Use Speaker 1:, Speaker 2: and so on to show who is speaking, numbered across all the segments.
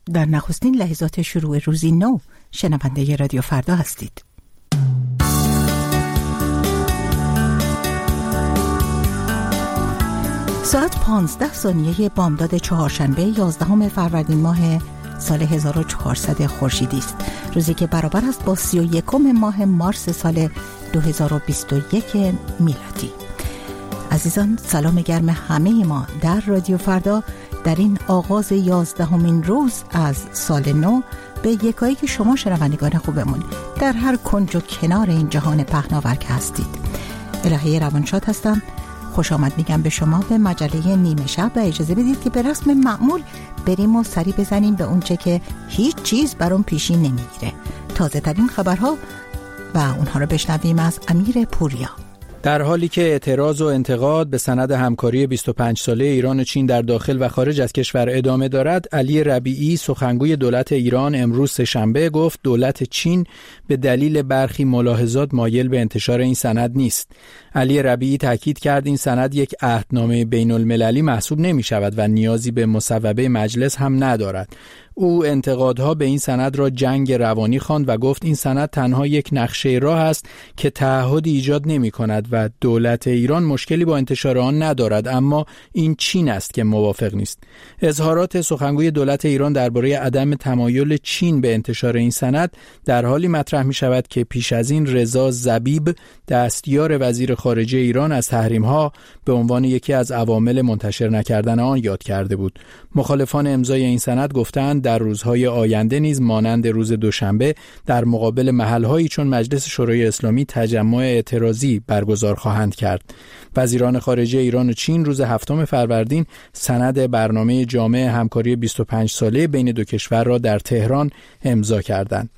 Speaker 1: در نخستین لحظات شروع روزی نو شنونده رادیو فردا هستید. ساعت 15 بامداد چهارشنبه 11 فروردین ماه سال 1400 خورشیدی است، روزی که برابر است با 31 ماه مارس سال 2021 میلادی. عزیزان، سلام گرم همه ما در رادیو فردا در این آغاز 11مین روز از سال نو به یکایی که شما شنوندگان خوبمون در هر کنج و کنار این جهان پهناور که هستید. الهه روانشاد هستم. خوش آمد میگم به شما به مجله نیمه شب و اجازه بدید که به رسم معمول بریم و سری بزنیم به اونچه که هیچ چیز بر اون پیشی نمیگیره. تازه ترین خبرها و اونها رو بشنویم از امیر پوریا.
Speaker 2: در حالی که اعتراض و انتقاد به سند همکاری 25 ساله ایران و چین در داخل و خارج از کشور ادامه دارد، علی ربیعی سخنگوی دولت ایران امروز سه‌شنبه گفت دولت چین به دلیل برخی ملاحظات مایل به انتشار این سند نیست. علی ربیعی تاکید کرد این سند یک عهدنامه بین المللی محسوب نمی شود و نیازی به مصوبه مجلس هم ندارد. او انتقادها به این سند را جنگ روانی خواند و گفت این سند تنها یک نقشه راه است که تعهدی ایجاد نمی کند و دولت ایران مشکلی با انتشار آن ندارد، اما این چین است که موافق نیست. اظهارات سخنگوی دولت ایران درباره عدم تمایل چین به انتشار این سند در حالی مطرح می شود که پیش از این رضا ضبیب دستیار وزیر خارجه ایران از تحریم‌ها به عنوان یکی از عوامل منتشر نکردن آن یاد کرده بود. مخالفان امضای این سند گفتند در روزهای آینده نیز مانند روز دوشنبه در مقابل محل‌هایی چون مجلس شورای اسلامی تجمع اعتراضی برگزار خواهند کرد. وزیران خارجه ایران و چین روز 7 فروردین سند برنامه جامع همکاری 25 ساله بین دو کشور را در تهران امضا کردند.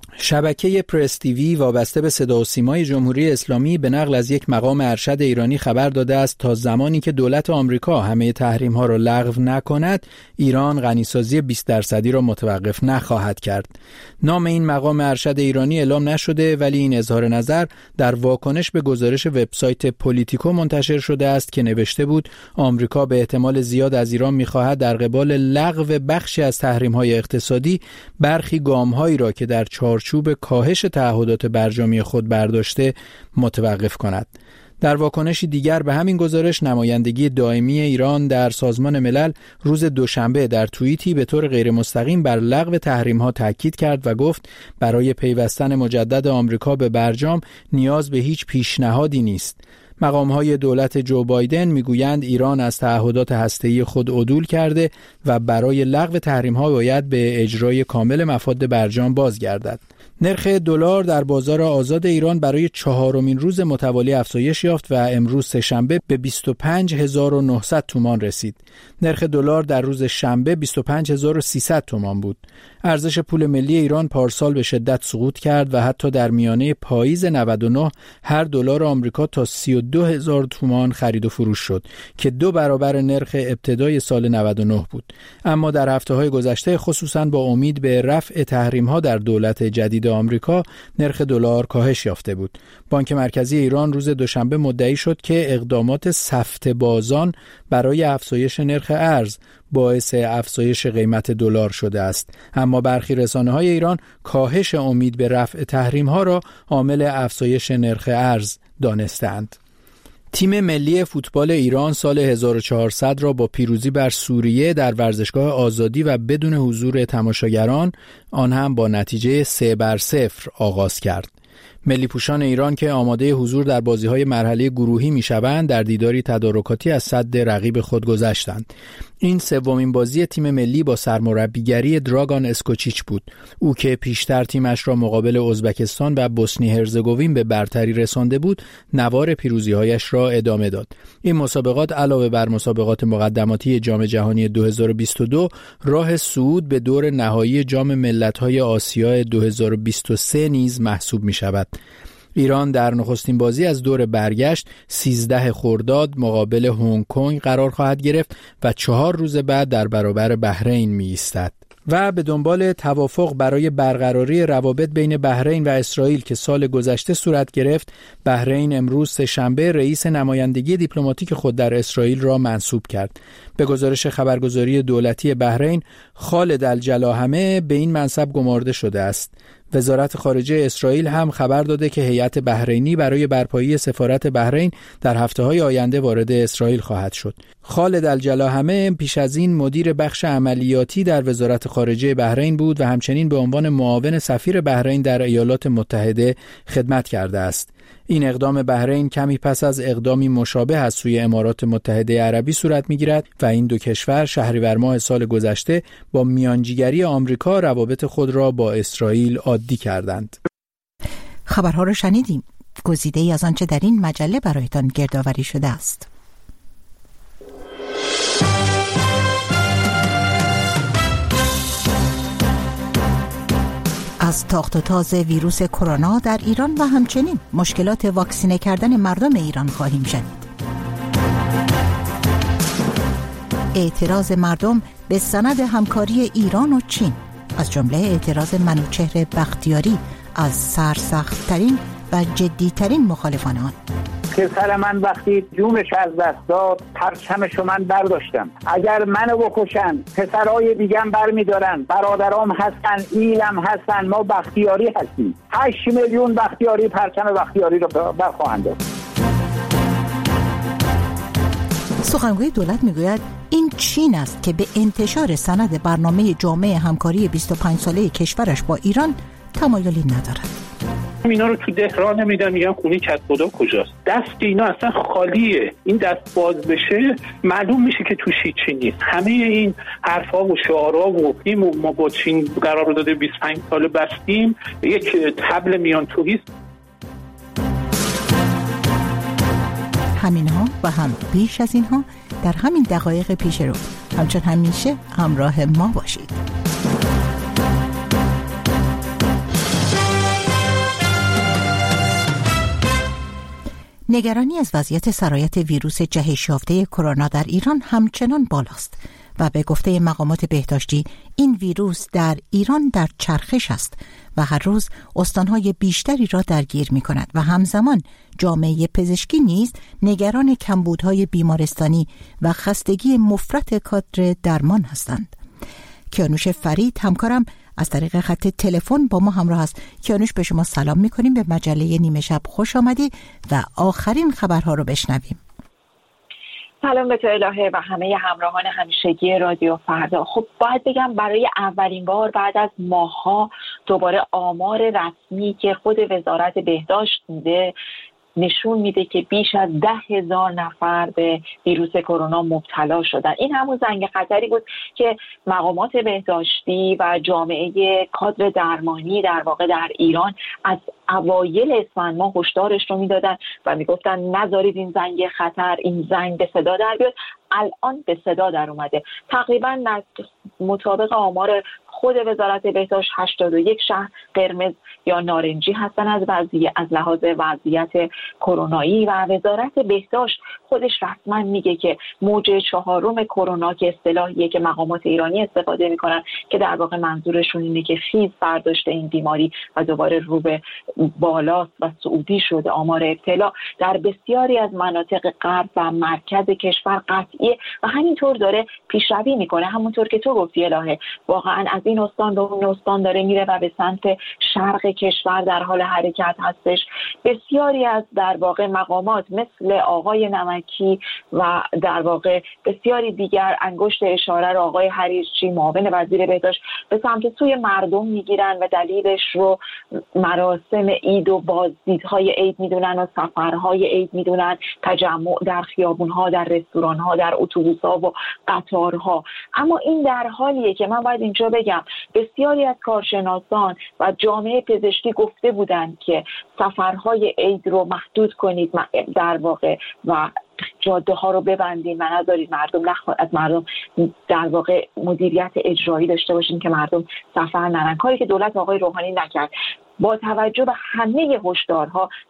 Speaker 2: شبکه پرس تیوی وابسته به صدا و سیمای جمهوری اسلامی به نقل از یک مقام ارشد ایرانی خبر داده است تا زمانی که دولت آمریکا همه تحریم‌ها را لغو نکند، ایران غنیسازی 20% را متوقف نخواهد کرد. نام این مقام ارشد ایرانی اعلام نشده، ولی این اظهار نظر در واکنش به گزارش وبسایت پولیتیکو منتشر شده است که نوشته بود آمریکا به احتمال زیاد از ایران می‌خواهد در قبال لغو بخشی از تحریم‌های اقتصادی برخی گام‌هایی را که در چوب کاهش تعهدات برجامی خود برداشته متوقف کند. در واکنشی دیگر به همین گزارش، نمایندگی دائمی ایران در سازمان ملل روز دوشنبه در توییتی به طور غیر مستقیم بر لغو تحریم‌ها تاکید کرد و گفت برای پیوستن مجدد آمریکا به برجام نیاز به هیچ پیشنهادی نیست. مقام‌های دولت جو بایدن میگویند ایران از تعهدات هسته‌ای خود عدول کرده و برای لغو تحریم‌ها باید به اجرای کامل مفاد برجام بازگردد. نرخ دلار در بازار آزاد ایران برای 4مین روز متوالی افزایش یافت و امروز سه‌شنبه به 25900 تومان رسید. نرخ دلار در روز شنبه 25300 تومان بود. ارزش پول ملی ایران پارسال به شدت سقوط کرد و حتی در میانه پاییز 99 هر دلار آمریکا تا 32000 تومان خرید و فروش شد که 2 برابر نرخ ابتدای سال 99 بود. اما در هفته‌های گذشته خصوصاً با امید به رفع تحریم‌ها در دولت جدید آمریکا نرخ دلار کاهش یافته بود. بانک مرکزی ایران روز دوشنبه مدعی شد که اقدامات سفته بازان برای افزایش نرخ ارز باعث افزایش قیمت دلار شده است، اما برخی رسانه‌های ایران کاهش امید به رفع تحریم‌ها را عامل افزایش نرخ ارز دانستند. تیم ملی فوتبال ایران سال 1400 را با پیروزی بر سوریه در ورزشگاه آزادی و بدون حضور تماشاگران، آن هم با نتیجه 3-0 آغاز کرد. ملی پوشان ایران که آماده حضور در بازی‌های مرحله گروهی می‌شوند، در دیداری تدارکاتی از سد رقیب خود گذشتند. این سومین بازی تیم ملی با سرمربیگری دراگان اسکوچیچ بود. او که پیشتر تیمش را مقابل ازبکستان و بوسنی هرزگوین به برتری رسانده بود، نوار پیروزی‌هایش را ادامه داد. این مسابقات علاوه بر مسابقات مقدماتی جام جهانی 2022 راه صعود به دور نهایی جام ملت‌های آسیا 2023 نیز محسوب می‌شود. ایران در نخستین بازی از دور برگشت 13 خرداد مقابل هنگ کنگ قرار خواهد گرفت و 4 روز بعد در برابر بحرین می ایستد. و به دنبال توافق برای برقراری روابط بین بحرین و اسرائیل که سال گذشته صورت گرفت، بحرین امروز سه‌شنبه رئیس نمایندگی دیپلماتیک خود در اسرائیل را منصوب کرد. به گزارش خبرگزاری دولتی بحرین، خالد الجلاهمه به این منصب گمارده شده است. وزارت خارجه اسرائیل هم خبر داده که هیئت بحرینی برای برپایی سفارت بحرین در هفته‌های آینده وارد اسرائیل خواهد شد. خالد الجلاهمه پیش از این مدیر بخش عملیاتی در وزارت خارجه بحرین بود و همچنین به عنوان معاون سفیر بحرین در ایالات متحده خدمت کرده است. این اقدام بحرین کمی پس از اقدامی مشابه از سوی امارات متحده عربی صورت می‌گیرد و این دو کشور شهریور ماه سال گذشته با میانجیگری آمریکا روابط خود را با اسرائیل عادی کردند.
Speaker 1: خبرها را شنیدیم. گزیده‌ای از آنچه در این مجله برایتان گردآوری شده است. از تاخت و تاز ویروس کرونا در ایران و همچنین مشکلات واکسینه کردن مردم ایران خواهیم شنید. اعتراض مردم به سند همکاری ایران و چین، از جمله اعتراض منوچهر بختیاری از سرسخت‌ترین و جدی‌ترین مخالفان آن.
Speaker 3: پسر من وقتی جونش از دست داد، پرچمشو من برداشتم. اگر منو بکشن، پسرای دیگم برمیدارن، برادرام هستن، ایلم هستن، ما بختیاری هستیم. 8 میلیون بختیاری پرچم بختیاری رو برخواهند داشت.
Speaker 1: سخنگوی دولت میگوید این چین است که به انتشار سند برنامه جامع همکاری 25 ساله کشورش با ایران تمایلی ندارد.
Speaker 4: اینا رو تو دهران نمیدن، میگن خونه کت خدا کجاست. دست اینا اصلا خالیه. این دست باز بشه معلوم میشه که توش هیچی نیست. همه این حرفا و شعارا و ما با چین قرارداد 25 ساله بستیم یک طبل میان تویست.
Speaker 1: همینها و هم بیش از اینها در همین دقایق پیش رو. همچون همیشه همراه ما باشید. نگرانی از وضعیت سرایت ویروس جهش یافته کرونا در ایران همچنان بالاست و به گفته مقامات بهداشتی این ویروس در ایران در چرخش است و هر روز استانهای بیشتری را درگیر می کند و همزمان جامعه پزشکی نیز نگران کمبودهای بیمارستانی و خستگی مفرط کادر درمان هستند. کیانوش فرید همکارم از طریق خط تلفن با ما همراه است. کیانوش، به شما سلام می‌کنیم، به مجله نیمه شب خوش آمدی و آخرین خبرها رو بشنویم.
Speaker 5: سلام به تو الهه و همه همراهان همیشگی رادیو فردا. خب باید بگم برای اولین بار بعد از ماه‌ها دوباره آمار رسمی که خود وزارت بهداشت میده نشون میده که بیش از 10,000 نفر به ویروس کرونا مبتلا شدن. این همون زنگ خطری بود که مقامات بهداشتی و جامعه کادر درمانی در واقع در ایران از اوایل اسفند ماه هشدارش رو میدادن و میگفتن نذارید این زنگ خطر، این زنگ به صدا در بیاد. الان به صدا در اومده. تقریبا مطابق آمار خود وزارت بهداشت 81 شهر قرمز یا نارنجی هستن از لحاظ وضعیت کرونایی و وزارت بهداشت خودش رسما میگه که موج 4 کرونا که اصطلاحیه که مقامات ایرانی استفاده میکنن که در واقع منظورشون اینه که خیز برداشته این بیماری و دوباره رو به بالاست و صعودی شده آمار ابتلا در بسیاری از مناطق غرب و مرکز کشور قطعیه و همینطور داره پیشروی میکنه. همونطور که تو گفتی الهه، واقعا از این استان به اون استان داره میره و به سمت شرق کشور در حال حرکت هستش. بسیاری از در واقع مقامات مثل آقای نمکی و در واقع بسیاری دیگر انگشت اشاره را آقای حریرچی معاون وزیر بهداشت به سمت سوی مردم میگیرن و دلیلش رو مراسم عید و بازدیدهای عید میدونن و سفرهای عید میدونن، تجمع در خیابونها، در رستورانها، در اتوبوس‌ها و قطارها. اما این در حالیه که من باید اینجا بگم بسیاری از کارشناسان و جامعه پزشکی گفته بودند که سفرهای عید رو محدود کنید در واقع و جاده ها رو ببندین و نذارید از مردم در واقع مدیریت اجرایی داشته باشین که مردم سفر نرن، کاری که دولت آقای روحانی نکرد. با توجه به همه هشدارها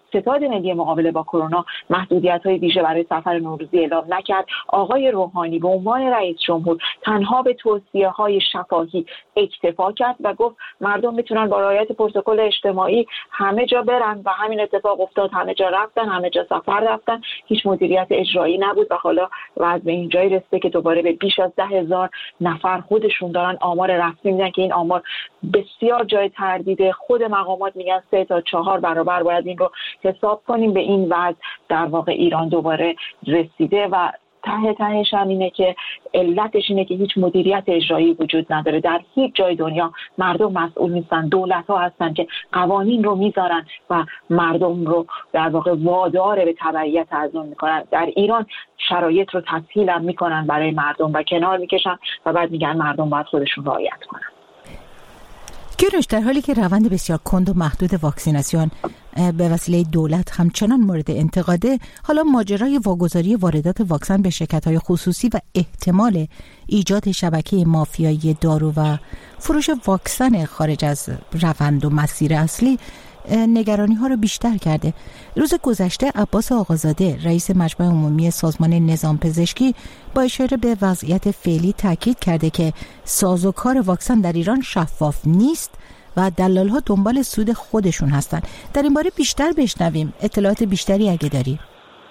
Speaker 5: ستاد ملی مقابله با کرونا محدودیت‌های ویژه برای سفر نوروزی اعلام نکرد. آقای روحانی به عنوان رئیس جمهور تنها به توصیه‌های شفاهی اکتفا کرد و گفت مردم میتونن با رعایت پروتکل اجتماعی همه جا برن و همین اتفاق افتاد. همه جا رفتن، همه جا سفر رفتن، هیچ مدیریت اجرایی نبود و حالا وضع به این جایی رسیده که دوباره به بیش از 10,000 نفر خودشون دارن آمار رسمی میدن که این آمار بسیار جای تردیده. خود مقامات میگن 3 تا 4 برابر باید این رو حساب کنیم. به این وضع در واقع ایران دوباره رسیده و تهش هم اینه که علتش اینه که هیچ مدیریت اجرایی وجود نداره. در هیچ جای دنیا مردم مسئول نیستن، دولت‌ها هستن که قوانین رو میذارن و مردم رو در واقع وادار به تبعیت از اون میکنن. در ایران شرایط رو تسهیل هم میکنن برای مردم و کنار میکشن و بعد میگن مردم باید خودشون رعایت کنن.
Speaker 1: کیانوش، در حالی که روند بسیار کند و محدود واکسیناسیون به وسیله دولت همچنان مورد انتقاده، حالا ماجرای واگذاری واردات واکسن به شرکت‌های خصوصی و احتمال ایجاد شبکه مافیایی دارو و فروش واکسن خارج از روند و مسیر اصلی نگرانی ها رو بیشتر کرده. روز گذشته عباس آقازاده رئیس مجمع عمومی سازمان نظام پزشکی با اشاره به وضعیت فعلی تاکید کرده که سازوکار واکسن در ایران شفاف نیست و دلال‌ها دنبال سود خودشون هستن. در این باره بیشتر بشنویم، اطلاعات بیشتری اگه داری.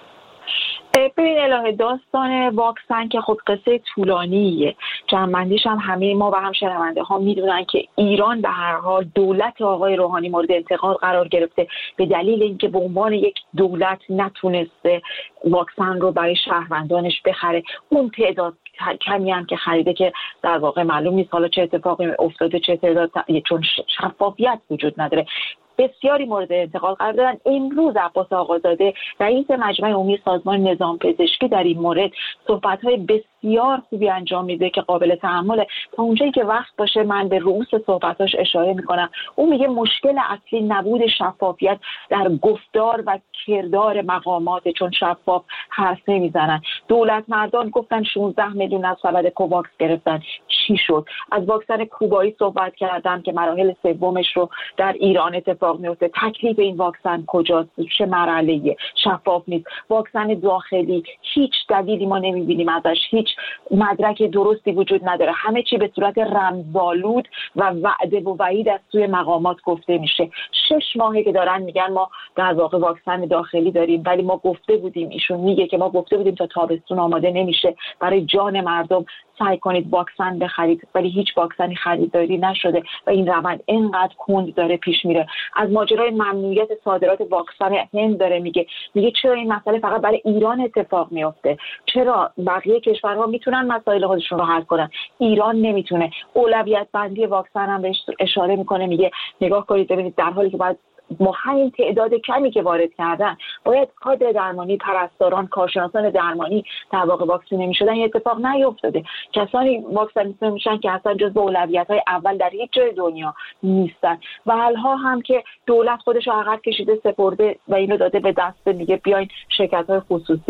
Speaker 5: ببین الهه، داستان واکسن که خب قصه طولانیه. جمع‌بندیش هم همه ما و هم شنونده ها میدونن که ایران به هر حال دولت آقای روحانی مورد انتقاد قرار گرفته به دلیل اینکه به عنوان یک دولت نتونسته واکسن رو برای شهروندانش بخره. اون تعداد کمی هم که خریده که در واقع معلوم نیست حالا چه اتفاقی افتاده، چه تعداد، چون شفافیت وجود نداره. بسیاری مورد انتقاد قرار دادن. امروز عباس آقازاده رئیس مجمع عمومی سازمان نظام پزشکی در این مورد صحبت‌های بسیار خوبی انجام میده که قابل تأمله. تا اونجایی که وقت باشه من به رؤوس صحبتاش اشاره میکنم. اون میگه مشکل اصلی نبود شفافیت در گفتار و کردار مقامات، چون شفاف حرف نمیزنن. دولت مردان گفتن 16 میلیون از سبد کوواکس گرفتن، چی شد؟ از واکسن کوبایی صحبت کردن که مراحل سومش رو در ایران اتفاق میفته. تکلیف این واکسن کجاست؟ چه مرحله‌ایه؟ شفاف نیست. واکسن داخلی هیچ دلیلی ما نمیبینیم ازش، هیچ مدرک درستی وجود نداره. همه چی به صورت رمزآلود و وعده و وعید از سوی مقامات گفته میشه. 6 ماهه که دارن میگن ما در واقع واکسن داخلی داریم، ولی ما گفته بودیم، ایشون میگه که ما گفته بودیم تا تابستون آماده نمیشه، برای جان مردم سعی کنید واکسن بخرید، ولی هیچ واکسنی خریداری نشده و این روند اینقدر کند داره پیش میره. از ماجرای ممنوعیت صادرات واکسن هند داره میگه چرا این مسئله فقط برای ایران اتفاق میفته؟ چرا بقیه کشورها میتونن مسائل خودشون رو حل کنن، ایران نمیتونه؟ اولویت بندی واکسن هم بهش اشاره میکنه، میگه نگاه کنید ببینید در حالی که باید ما همین تعداد کمی که وارد کردن باید کادر درمانی، پرستاران، کارشناسان درمانی در واقع واکسینه میشدن، این اتفاق نیفتاده. کسانی واکسینه میشن که اصلا جزو اولویت‌های اول در هیچ جای دنیا نیستن و حالها هم که دولت خودش رو عقب کشیده سپرده و اینو داده به دست، میگه بیاین شرکت‌های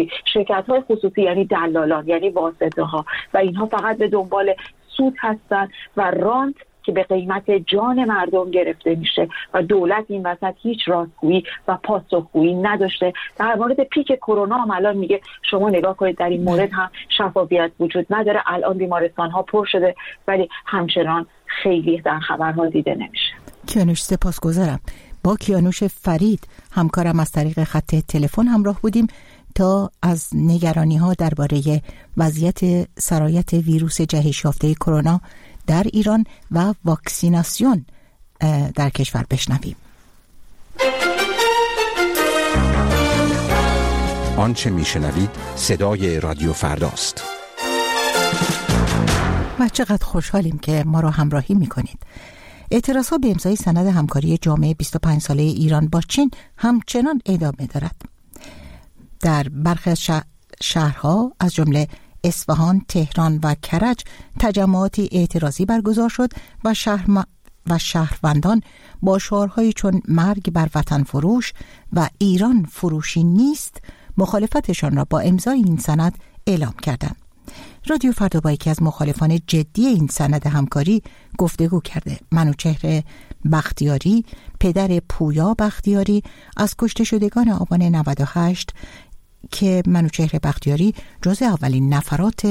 Speaker 5: خصوصی یعنی دلالان، یعنی واسطه‌ها و اینها فقط به دنبال سود هستن و رانت که به قیمت جان مردم گرفته میشه و دولت این وسط هیچ راستگویی و پاسخگویی نداشته. در مورد پیک کرونا هم الان میگه شما نگاه کنید در این مورد هم شفافیت وجود نداره. الان بیمارستان ها پر شده ولی همچنان خیلی در خبرها دیده نمیشه.
Speaker 1: کیانوش سپاسگزارم. با کیانوش فرید همکارم از طریق خط تلفن همراه بودیم تا از نگرانی ها درباره وضعیت سرایت ویروس جهش یافته کرونا در ایران و واکسیناسیون در کشور بشنویم.
Speaker 6: آنچه میشنوید صدای رادیو فرداست.
Speaker 1: و چقدر خوشحالیم که ما را همراهی میکنید. اعتراضها به امضای سند همکاری جامعه 25 ساله ایران با چین همچنان ادامه دارد. در برخی از شهرها از جمله اصفهان، تهران و کرج تجمعاتی اعتراضی برگزار شد و شهروندان با شعارهایی چون مرگ بر وطن فروش و ایران فروشی نیست مخالفتشان را با امضای این سند اعلام کردند. رادیو فردا با یکی از مخالفان جدی این سند همکاری گفتگو کرده. منوچهر بختیاری، پدر پویا بختیاری، از کشته شدگان آبان 98 که منوچهر بختیاری جز اولین نفرات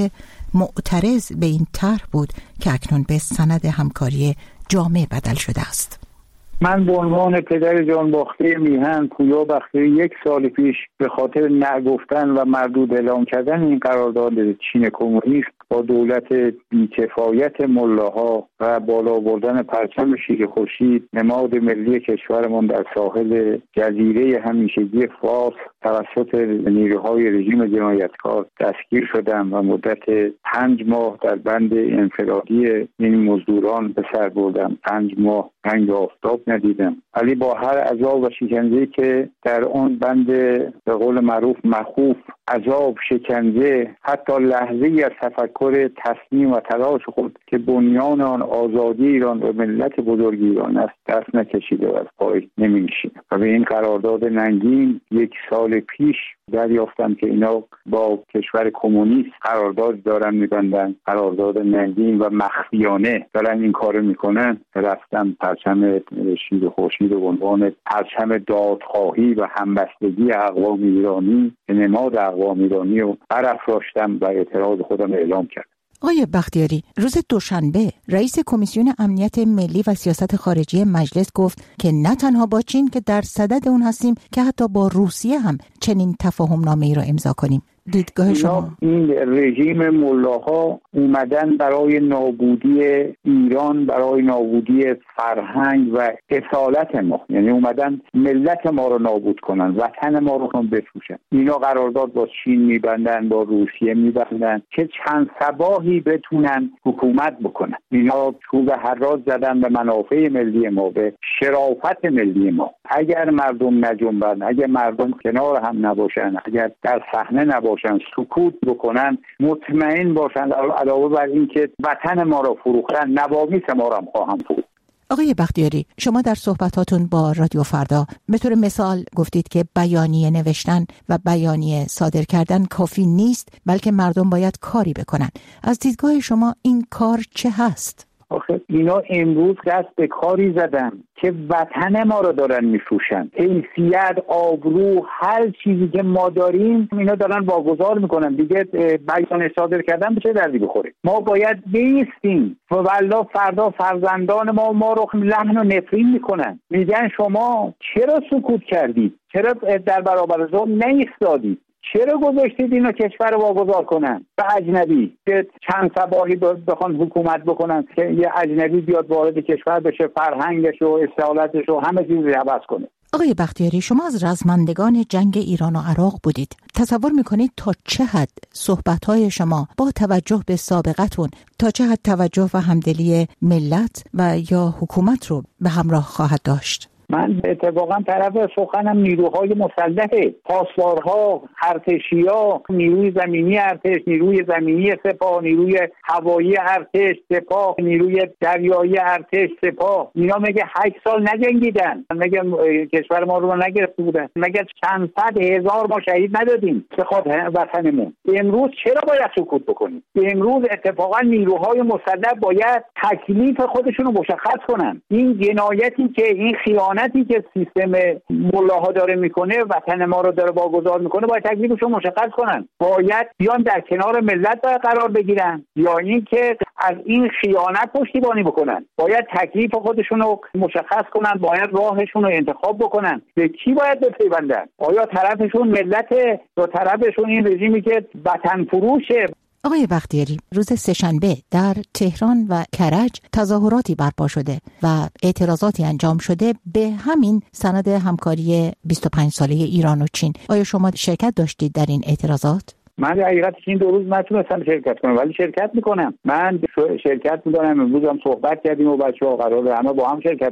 Speaker 1: معترض به این طرح بود که اکنون به سند همکاری جامع بدل شده است.
Speaker 3: من به عنوان پدر جانباخته میهن پویا بختیاری 1 سال پیش به خاطر نگفتن و مردود اعلام کردن این قرارداد چین کمونیست با دولت بی‌کفایت ملاها و بالا بردن پرچم شیر خورشید نماد ملی کشورمان در ساحل جزیره همیشگی فارس توسط نیروهای رژیم جنایتکار دستگیر شدم و مدت 5 ماه در بند انفرادی این مزدوران به سر بردم. 5 ماه رنگ آفتاب ندیدم، ولی با هر عذاب و شکنجه‌ای که در آن بند به قول معروف مخوف، عذاب، شکنجه، حتی لحظه‌ای از تفکر تصمیم و تلاش خود که بنیان آن آزادی ایران و ملت بزرگ ایران است دست نکشیده و از پای نمی‌نشینم و به این قرارداد ننگین 1 سال پیش دریافتم که اینا با کشور کمونیست قرارداد دارن می‌بندن، قرارداد ننگین و مخفیانه دارن این کارو میکنن. رفتم پرچم شیر خورشید به عنوان پرچم دادخواهی و همبستگی اقوام ایرانی به نماد اقوام ایرانی رو برافراشتم و اعتراض خودم اعلام کردم.
Speaker 1: آقای بختیاری، روز دوشنبه رئیس کمیسیون امنیت ملی و سیاست خارجی مجلس گفت که نه تنها با چین که در صدد اون هستیم که حتی با روسیه هم چنین تفاهم‌نامه‌ای را امضا کنیم. دیدگاه شما؟
Speaker 3: این رژیم ملاها اومدن برای نابودی ایران، برای نابودی فرهنگ و اصالت ما، یعنی اومدن ملت ما رو نابود کنن، وطن ما رو بفروشن. اینا قرارداد با چین میبندن، با روسیه میبندن که چند صباحی بتونن حکومت بکنن. اینا چوب حراج زدن به منافع ملی ما، به شرافت ملی ما. اگر مردم نجنبن، اگر مردم کنار هم نباشن، اگر در صحنه نباشن، سکوت بکنن، مطمئن باشن علاوه بر این که وطن ما رو فروختن، نوامیس ما رو هم خواهم فروخت.
Speaker 1: آقای بختیاری، شما در صحبتاتون با رادیو فردا به طور مثال گفتید که بیانیه نوشتن و بیانیه صادر کردن کافی نیست، بلکه مردم باید کاری بکنن. از دیدگاه شما این کار چه هست؟
Speaker 3: آخه اینا امروز دست به کاری زدن که وطن ما رو دارن میفروشن. حیثیت، آبرو، هر چیزی که ما داریم اینا دارن واگذار میکنن. دیگه بیانیه صادر کردن به چه دردی بخوره؟ ما باید بیستیم و والله فردا فرزندان ما رو لحن و نفرین میکنن. میگن شما چرا سکوت کردید؟ چرا در برابر ظلم نایستادید؟ چرا گذاشتید اینا کشور رو واگذار کنن به اجنبی که چند صباحی بخوان حکومت بکنن که یه اجنبی بیاد وارد کشور بشه، فرهنگش و اصالتش و همه چیز رو عوض کنه؟
Speaker 1: آقای بختیاری، شما از رزمندگان جنگ ایران و عراق بودید. تصور میکنید تا چه حد صحبت‌های شما با توجه به سابقتون، تا چه حد توجه و همدلی ملت و یا حکومت رو به همراه خواهد داشت؟
Speaker 3: من اتفاقا طرف سخنم نیروهای مسلحه، پاسدارها، ارتشی‌ها، نیروی زمینی ارتش، نیروی زمینی سپاه، نیروی هوایی ارتش سپاه، نیروی دریایی ارتش سپاه. اینا مگه 8 سال نجنگیدن؟ مگه کشور ما رو نگرفته بودن؟ مگه چند صد هزار ما شهید ندادیم به خاطر وطنمون؟ امروز چرا باید سکوت بکنیم؟ امروز اتفاقا نیروهای مسلح باید تکلیف خودشون رو مشخص کنن. این جنایتی که این خیانتی که سیستم ملاها داره میکنه، وطن ما رو داره واگذار میکنه، باید تکلیفش رو مشخص کنن. باید بیان در کنار ملت قرار بگیرن یا اینکه از این خیانت پشتیبانی بکنن. باید تکلیف خودشون رو مشخص کنن، باید راهشون رو انتخاب بکنن. به کی باید بپیوندن؟ آیا طرفشون ملت یا طرفشون این رژیمی که وطن فروشه؟
Speaker 1: آقای بختیاری، روز سه‌شنبه در تهران و کرج تظاهراتی برپا شده و اعتراضاتی انجام شده به همین سند همکاری 25 ساله ایران و چین. آیا شما شرکت داشتید در این اعتراضات؟
Speaker 3: من در حقیقت این 2 روز نتونستم شرکت کنم، ولی شرکت میکنم. من شرکت میکنم. امروز هم صحبت کردیم و بچه‌ها قراره همه با هم شرکت بکنیم.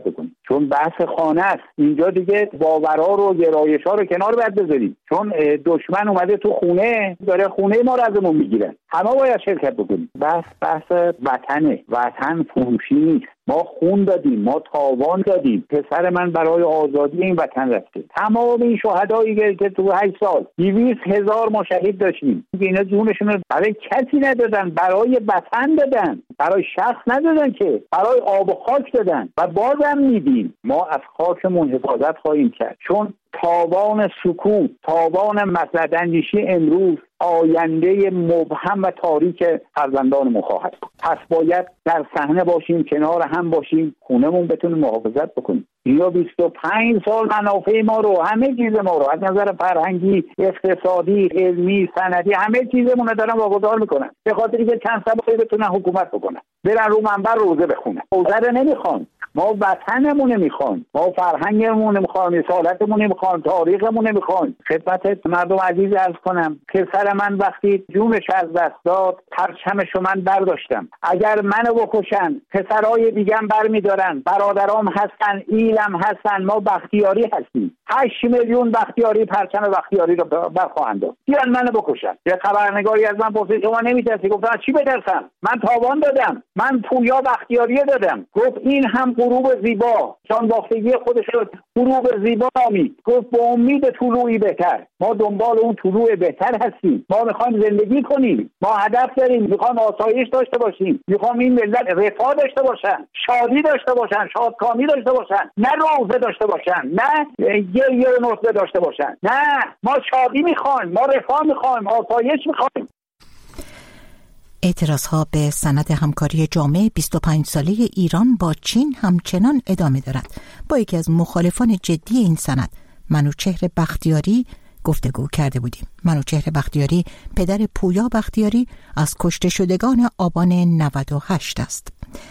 Speaker 3: چون بحث خانه است. اینجا دیگه باورها رو گرایش‌ها رو کنار باید بذاریم، چون دشمن اومده تو خونه، داره خونه ما رو ازمون میگیره. همه باید شرکت بکنیم. بحث وطنه، وطن فروشی نیست. ما خون دادیم، ما تاوان دادیم. پسر من برای آزادی این وطن رفته. تمام این شهدایی که تو 8 سال 200,000 ما شهید داشتیم، اینا جونشون رو برای کسی ندادن، برای وطن دادن، برای شخص ندادن، که برای آب و خاک دادن. و بازم میدیم ما از خاکمون حفاظت خواهیم کرد، چون تاوان سکوت، تاوان مسئله‌اندیشی امروز آینده مبهم و تاریک فرزندان ما خواهد. پس باید در صحنه باشیم، کنار هم باشیم، خونمون بتونیم محافظت بکنیم. یا 25 سال منافع ما رو، همه چیز ما رو از نظر فرهنگی، اقتصادی، علمی، سندی، همه چیزمون رو دارن واگذار میکنن به خاطری که چند سبقی بتونن حکومت بکنن، برن رو منبر روزه بخونن. روزه رو نمیخوان، ما وطنمون میخوان، ما فرهنگمون میخوان، رسالتمون میخوان، تاریخمون میخوان. خدمت مردم عزیز عرض کنم، پسر من وقتی جونش از دست داد، پرچمش رو من برداشتم. اگر منو بکشن، پسرای دیگم برمیدارن، برادرام هستن، ایلم هستن، ما بختیاری هستیم. 8 میلیون بختیاری پرچم بختیاری رو برخواهند داد. بیان منو بکشن. یه خبرنگاری از من پرسید شما نمیترسی؟ گفتم چی بترسم؟ من تاوان دادم، من پویا بختیاری دادم. گفت این هم غروب زیبا، جان باختگی خودش رو غروب زیبا نامید. گفت با امید طلوعی بهتر. ما دنبال اون طلوع بهتر هستیم. ما میخوایم زندگی کنیم، ما هدف داریم، میخوایم آسایش داشته باشیم، میخوایم این ملت رفاه داشته باشن، شادی داشته باشن، شادکامی داشته باشن، نه روزه داشته باشن، نه گریه و نصبه داشته باشن. نه، ما شادی میخوایم، ما رفاه میخوایم، آسایش میخوایم.
Speaker 1: اعتراضها به سند همکاری جامع 25 ساله ایران با چین همچنان ادامه دارد. با یکی از مخالفان جدی این سند، منوچهر بختیاری، گفتگو کرده بودیم. منوچهر بختیاری پدر پویا بختیاری از کشته شدگان آبان 98 است.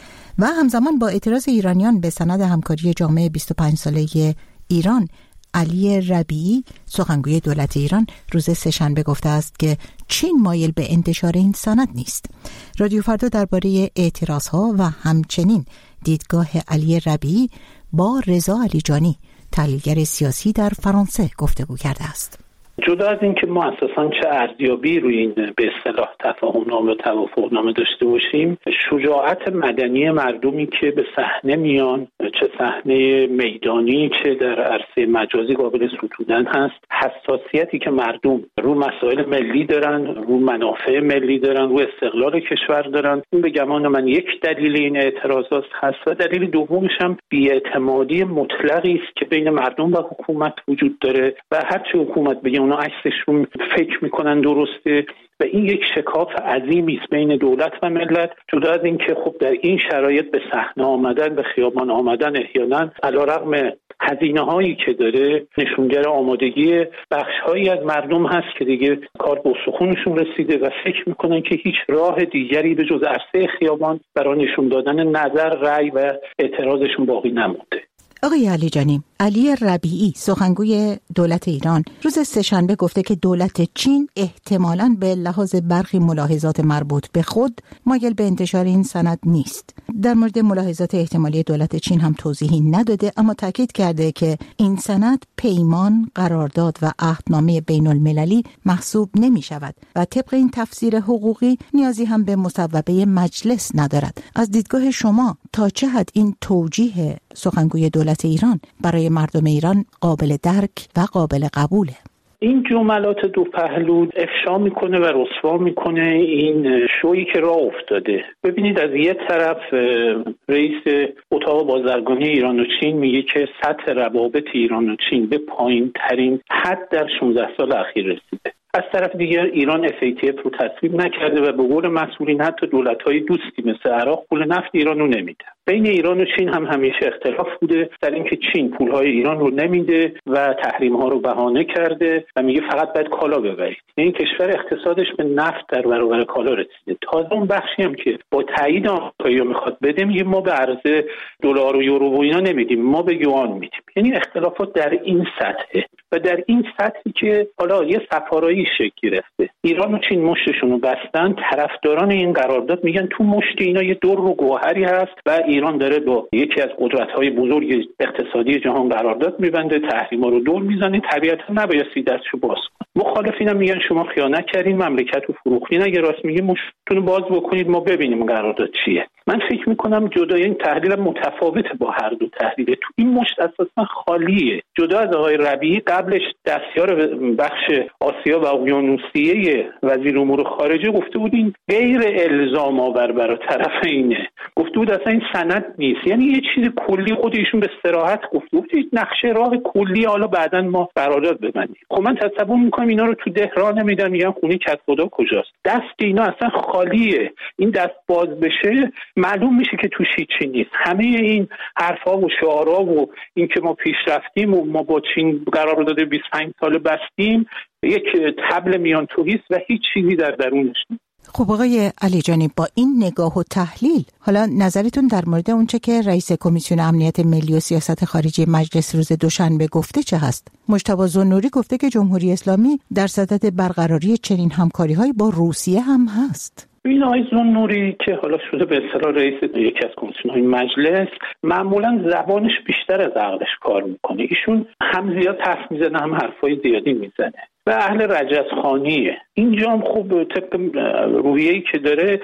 Speaker 1: و همزمان با اعتراض ایرانیان به سند همکاری جامع 25 ساله ایران، علی ربیعی سخنگوی دولت ایران روز سه‌شنبه گفته است که چین مایل به انتشار این سند نیست. رادیو فردا درباره اعتراضها و همچنین دیدگاه علی ربیعی با رضا علیجانی، تحلیلگر سیاسی در فرانسه، گفتگو کرده است.
Speaker 4: جدا از این که ما اساساً چه ارزیابی روی این به اصطلاح تفاهم‌نامه و توافقنامه داشته باشیم، شجاعت مدنی مردمی که به صحنه میان، چه صحنه میدانی چه در عرصه مجازی قابل ستودن هست، حساسیتی که مردم رو مسائل ملی دارن، رو منافع ملی دارن، رو استقلال کشور دارن، این به گمان من یک دلیل این اعتراضات هست. و دلیل دومش هم بی‌اعتمادی مطلقی است که بین مردم و حکومت وجود داره و هرچی حکومت بگه اونا عکسشون فکر میکنن درسته و این یک شکاف عظیمی است بین دولت و ملت. جدا از این که خب در این شرایط به صحنه آمدن، به خیابان آمدن احیانا علیرغم هزینه‌هایی که داره، نشونگر آمادگی بخش‌هایی از مردم هست که دیگه کار به سخونشون رسیده و فکر میکنن که هیچ راه دیگری به جز عرصه خیابان برای نشون دادن نظر، رأی و اعتراضشون باقی نمونده.
Speaker 1: آقای علیجانی، علی ربیعی سخنگوی دولت ایران روز سه‌شنبه گفته که دولت چین احتمالاً به لحاظ برخی ملاحظات مربوط به خود مایل به انتشار این سند نیست. در مورد ملاحظات احتمالی دولت چین هم توضیحی نداده، اما تاکید کرده که این سند پیمان، قرارداد و عهدنامه بین المللی محسوب نمی شود و طبق این تفسیر حقوقی نیازی هم به مصوبه مجلس ندارد. از دیدگاه شما تا چه حد این توجیه سخنگوی دولت ایران برای مردم ایران قابل درک و قابل قبوله؟
Speaker 4: این جملات دو پهلو افشا میکنه و رسوا میکنه این شویی که راه افتاده. ببینید، از یه طرف رئیس اتاق بازرگانی ایران و چین میگه که سطح روابط ایران و چین به پایین ترین حد در 16 سال اخیر رسیده. از طرف دیگر ایران FATF رو تصویب نکرده و به قول مسئولین حتی دولت‌های دوستی مثل عراق پول نفت ایران رو نمیده. بین ایران و چین هم همیشه اختلاف بوده در اینکه چین پول‌های ایران رو نمیده و تحریم‌ها رو بهانه کرده و میگه فقط باید کالا ببرید. این کشور اقتصادش به نفت در برابر کالا رسیده. تازه اون بخشی هم که با تایید آمریکا میخواد بده، میگه ما به عرضه دلار و یورو و اینا نمیدیم، ما به یوان میدیم. یعنی اختلافات در این سطحه و در این سطحی که حالا یه سفارایی شکل گرفته، ایران و چین مشتشون رو بستن، طرفداران این قرارداد میگن تو مشت اینا یه در و گوهری هست و ایران داره با یکی از قدرت‌های بزرگ اقتصادی جهان قرارداد میبنده، تحریما رو دور میزنه، طبیعتا نبایستی دستشو باز کنه. مخالفین هم میگن شما خیانت کردین، مملکت رو فروختین، اگه راست میگه مشتتون رو باز بکنید ما ببینیم قرارداد چیه. من فکر میکنم جدا این تحلیل متفاوته با هر دو تحلیل. تو این مشت اساسا خالیه. جدا از آقای ربیعی قبلش دستیار بخش آسیا و اقیانوسیه وزیر امور خارجه گفته بود این غیر الزام آور برای طرفینه، گفته بود اصلا این سند نیست، یعنی یه چیز کلی خودشون به صراحت گفته بود نقشه راه کلی، حالا بعداً ما قرارداد ببندیم. خب من تصور میکنم اینا رو تو دهران نمیدن، میگن خونه کت خدا کجاست، دست اینا اصلا خالیه. این دست باز بشه معلوم میشه که توش هیچی نیست. همه این حرفا و شعارا و این که ما پیش رفتیم و ما با چین قرارداد 25 سال بستیم یک طبل میان تویست و هیچ چیزی در درونش نیست.
Speaker 1: خب آقای علیجانی، با این نگاه و تحلیل حالا نظرتون در مورد اونچه که رئیس کمیسیون امنیت ملی و سیاست خارجی مجلس روز دوشنبه گفته چه هست؟ مجتبی ذوالنوری گفته که جمهوری اسلامی در صدد برقراری چنین همکاری‌هایی با روسیه هم هست.
Speaker 4: این آقای ذوالنوری که حالا شده به اصطلاح رئیس یکی از کمیسیون‌های مجلس، معمولا زبانش بیشتر از عقلش کار میکنه. ایشون هم زیاد حرف میزنه هم حرفای زیادی میزنه و اهل رجزخوانیه. اینجا هم خوب طبق روحیه‌ای که داره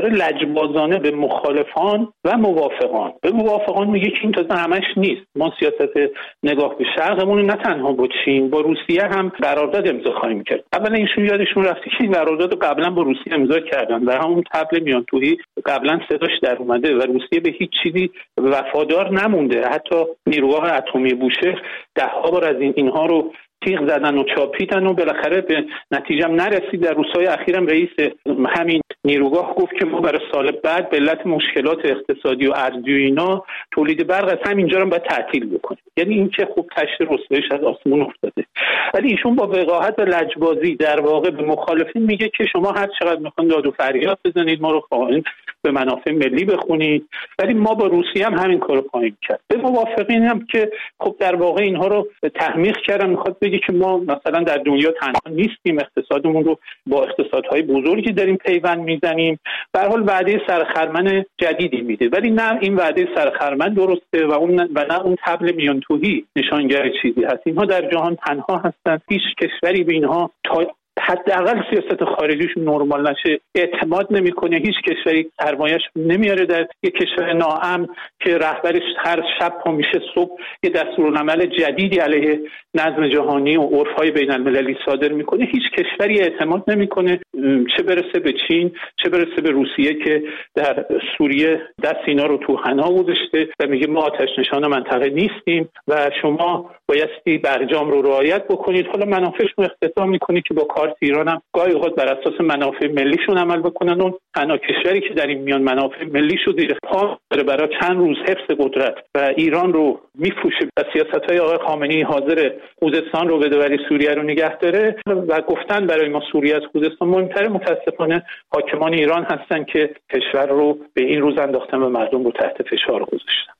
Speaker 4: لجبازانه به مخالفان و موافقان، به موافقان میگه که این تازه همش نیست، ما سیاست نگاه به شرقمون نه تنها با چین، با روسیه هم قرارداد امضا خواهیم کرد. اولا ایشون یادشون رفته که این قرارداد قبلا با روسیه امضا کردن و همون طبل میانتویی قبلا صداش در اومده و روسیه به هیچ چیزی وفادار نمونده. حتی نیروگاه اتمی بوشهر ده‌ها بار از اینها رو تیغ زدن و چاپیدن و بالاخره به نتیجه هم نرسید. در روزهای اخیرم رئیس همین نیروگاه گفت که ما برای سال بعد به علت مشکلات اقتصادی و ارزی و اینا تولید برق از همینجا رو باید تعطیل بکنیم. یعنی این که خوب تشت رسوایش از آسمون افتاده. ولی ایشون با وقاحت و لجبازی در واقع به مخالفین میگه که شما هر چقدر میخواین داد و فریاد بزنید، ما رو خواهیم به منافع ملی بخونید، ولی ما با روسیه هم همین کارو خواهیم کرد. به موافقین هم که خب در واقع اینها رو تحمیق کردن، میخواد بگه که ما مثلا در دنیا تنها نیستیم، اقتصادمون رو با اقتصادهای بزرگی داریم پیوند میزنیم. به هر حال وعده سرخرمن جدیدی میده، ولی نه این وعده سرخرمن درسته و نه اون طبل میانتویی نشانگر چیزی هست. اینها در جهان تنها هستند، هیچ کشوری به اینها تا حداقل سیاست خارجیشون نرمال نشه اعتماد نمیکنه. هیچ کشوری سرمایه‌اش نمیاره در یک کشور ناامن که رهبرش هر شب پا میشه صبح یه دستورالعمل جدیدی علیه نظم جهانی و عرف‌های بین‌المللی صادر میکنه. هیچ کشوری اعتماد نمیکنه، چه برسه به چین چه برسه به روسیه که در سوریه دست اینا رو تو حنا گذاشته و میگه ما آتش نشان منطقه نیستیم و شما بایستی برجام رو رعایت بکنید. حالا منافعشون اختتام میکنه که با کارت ایران هم گاهی اوقات بر اساس منافع ملیشون عمل بکنن. اون تنها کشوری که در این میان منافع ملیشو زیر پا داره برای چند روز حفظ قدرت و ایران رو میفروشه و سیاست‌های آقای خامنه‌ای حاضر خوزستان رو بده ولی سوریه رو نگه داره و گفتن برای ما سوریه از خوزستان مهمتره. متاسفانه حاکمان ایران هستن که کشور رو به این روز انداختن و مردم رو تحت فشار گذاشتن.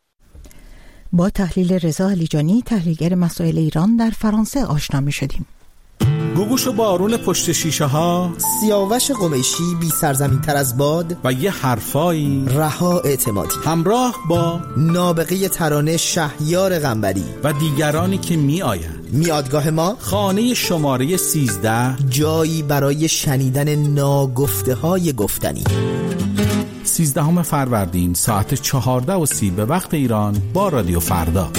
Speaker 1: با تحلیل رضا علیجانی، تحلیلگر مسائل ایران در فرانسه آشنا می‌شدیم.
Speaker 7: گوگوش و بارون پشت شیشه ها،
Speaker 8: سیاوش قمیشی بی سرزمین تر از باد
Speaker 7: و یه حرفایی
Speaker 8: رها اعتمادی،
Speaker 7: همراه با
Speaker 8: نابغه ترانه شهیار قنبری و
Speaker 7: دیگرانی که می آیند.
Speaker 8: میادگاه ما
Speaker 7: خانه شماره 13،
Speaker 8: جایی برای شنیدن ناگفته های گفتنی.
Speaker 7: 13 فروردین ساعت 14:30 به وقت ایران با رادیو فردا.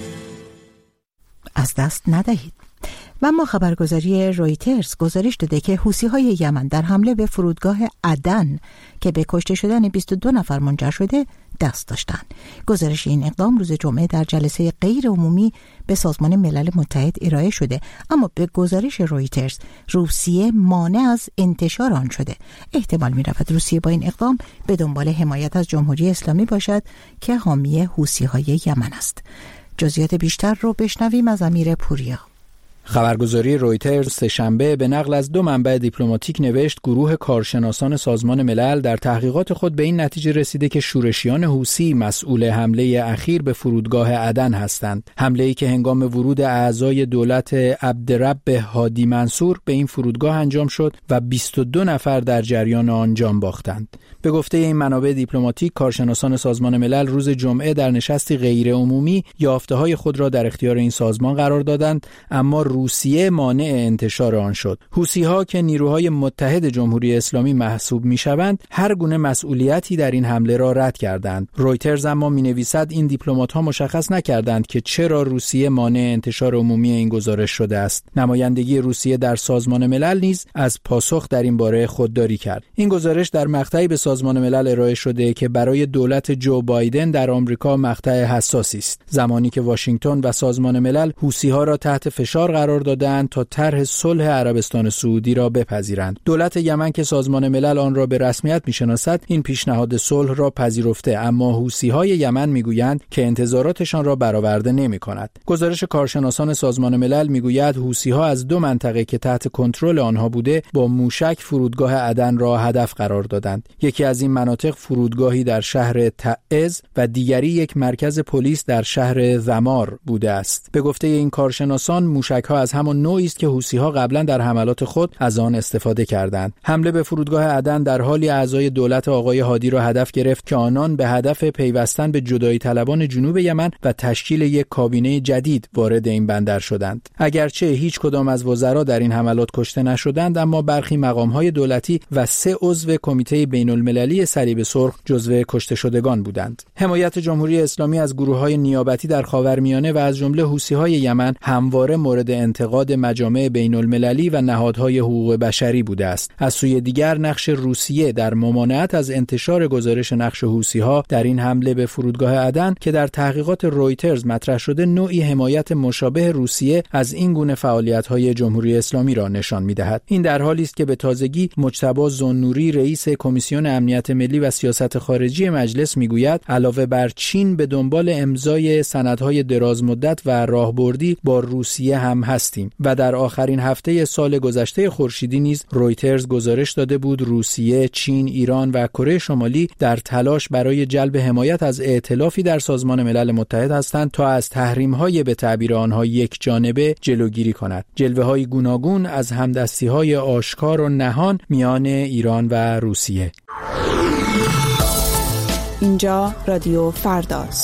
Speaker 1: از دست ندهید. و اما خبرگزاری رویترز گزارش داده که حوثی‌های یمن در حمله به فرودگاه عدن که به کشته شدن 22 نفر منجر شده دست داشتند. گزارش این اقدام روز جمعه در جلسه غیر عمومی به سازمان ملل متحد ارائه شده، اما به گزارش رویترز روسیه مانع از انتشار آن شده. احتمال می‌رود روسیه با این اقدام به دنبال حمایت از جمهوری اسلامی باشد که حامی حوثی‌های یمن است. جزئیات بیشتر رو بشنویم از امیر پوریا.
Speaker 2: خبرگزاری رویترز سه‌شنبه به نقل از 2 منبع دیپلماتیک نوشت گروه کارشناسان سازمان ملل در تحقیقات خود به این نتیجه رسیده که شورشیان حوثی مسئول حمله اخیر به فرودگاه عدن هستند. حمله‌ای که هنگام ورود اعضای دولت عبدرب هادی منصور به این فرودگاه انجام شد و 22 نفر در جریان آن جان باختند. به گفته این منابع دیپلماتیک، کارشناسان سازمان ملل روز جمعه در نشستی غیر عمومی یافته‌های خود را در اختیار این سازمان قرار دادند، اما روسیه مانع انتشار آن شد. حوثی‌ها که نیروهای متحد جمهوری اسلامی محسوب می‌شوند، هر گونه مسئولیتی در این حمله را رد کردند. رویترز اما می‌نویسد این دیپلمات‌ها مشخص نکردند که چرا روسیه مانع انتشار عمومی این گزارش شده است. نمایندگی روسیه در سازمان ملل نیز از پاسخ در این باره خودداری کرد. این گزارش در مقطعی به سازمان ملل ارائه شده که برای دولت جو بایدن در آمریکا مقطع حساسی است، زمانی که واشنگتن و سازمان ملل حوثی‌ها را تحت فشار قرار دادند تا طرح صلح عربستان سعودی را بپذیرند. دولت یمن که سازمان ملل آن را به رسمیت می‌شناسد، این پیشنهاد صلح را پذیرفته، اما حوثی‌های یمن می‌گویند که انتظاراتشان را برآورده نمی‌کند. گزارش کارشناسان سازمان ملل می‌گوید حوثی‌ها از 2 منطقه که تحت کنترل آنها بوده با موشک فرودگاه عدن را هدف قرار دادند. یکی از این مناطق فرودگاهی در شهر تعز و دیگری یک مرکز پلیس در شهر ذمار بوده است. به گفته این کارشناسان، موشک‌ها از همان نوعی است که حوثی‌ها قبلا در حملات خود از آن استفاده کردند. حمله به فرودگاه عدن در حالی اعضای دولت آقای هادی را هدف گرفت که آنان به هدف پیوستن به جدایی طلبان جنوب یمن و تشکیل یک کابینه جدید وارد این بندر شدند. اگرچه هیچ کدام از وزرا در این حملات کشته نشدند، اما برخی مقام‌های دولتی و 3 عضو کمیته بین‌المللی صلیب سرخ جزو کشته شدگان بودند. حمایت جمهوری اسلامی از گروه‌های نیابتی در خاورمیانه و از جمله حوثی‌های یمن همواره مورد انتقاد مجامع بین‌المللی و نهادهای حقوق بشری بوده است. از سوی دیگر نقش روسیه در ممانعت از انتشار گزارش نقش حوثی‌ها در این حمله به فرودگاه عدن که در تحقیقات رویترز مطرح شده، نوعی حمایت مشابه روسیه از این گونه فعالیت‌های جمهوری اسلامی را نشان می‌دهد. این در حالی است که به تازگی مجتبی ذوالنوری رئیس کمیسیون امنیت ملی و سیاست خارجی مجلس میگوید علاوه بر چین به دنبال امضای سندهای درازمدت و راهبردی با روسیه هم هستیم و در آخرین هفته سال گذشته خورشیدی نیز رویترز گزارش داده بود روسیه، چین، ایران و کره شمالی در تلاش برای جلب حمایت از ائتلافی در سازمان ملل متحد هستند تا از تحریم‌های به تعبیر آنها یک جانبه جلوگیری کند. جلوه‌های گوناگون از همدستی‌های آشکار و نهان میان ایران و روسیه.
Speaker 9: اینجا رادیو فرداست